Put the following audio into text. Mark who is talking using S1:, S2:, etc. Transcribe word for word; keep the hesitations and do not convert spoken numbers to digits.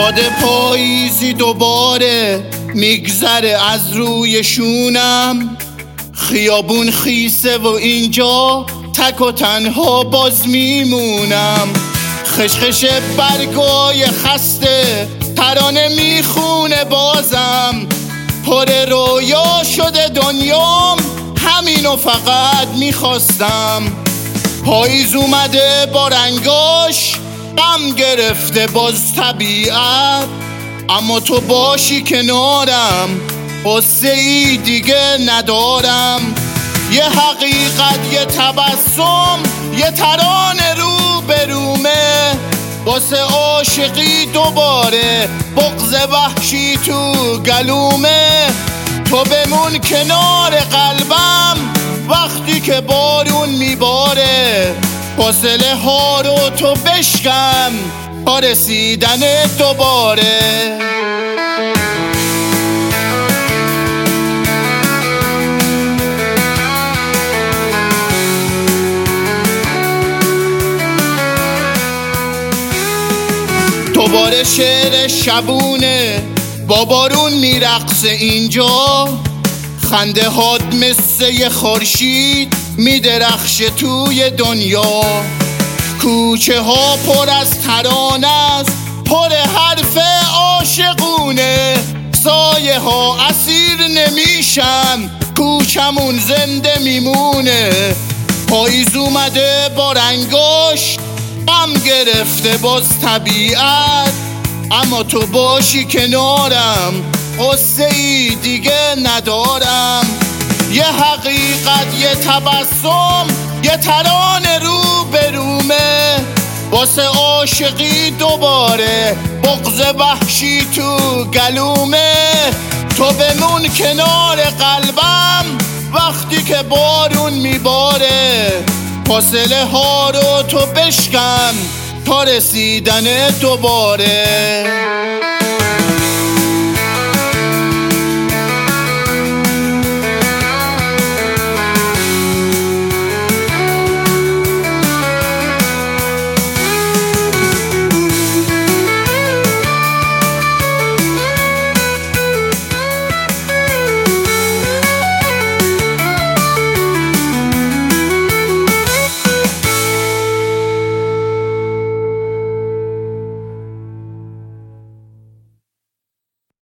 S1: باد پاییزی دوباره میگذره از روی شونم، خیابون خیسه و اینجا تک و تنها باز میمونم. خشخش برگای خسته ترانه میخونه بازم، پر رویا شده دنیام، همینو فقط میخواستم. پاییز اومده با رنگاش، غم گرفته باز طبیعت، اما تو باشی کنارم قصه ای دیگه ندارم. یه حقیقت، یه تبسم، یه ترانه رو برومه، واسه عاشقی دوباره بغض وحشی تو گلومه. تو بمون کنار قلبم وقتی که بارون میباره، فاصله ها رو تو بشکن تا رسیدن دوباره. دوباره شعر شبونه با بارون میرقصه اینجا، خنده هات مثل یه خورشید میدرخشه توی دنیا. کوچه ها پر از ترانه است، پر حرف عاشقونه، سایه ها اسیر نمیشن، کوچمون زنده میمونه. پاییز اومده با رنگاش، غم گرفته باز طبیعت، اما تو باشی کنارم قصه ای دیگه ندارم. یه حقیقت، یه تبسم، یه ترانه رو برومه، واسه عاشقی دوباره بغض وحشی تو گلومه. تو بمون کنار قلبم وقتی که بارون میباره، فاصله ها رو تو بشکن تا رسیدن دوباره.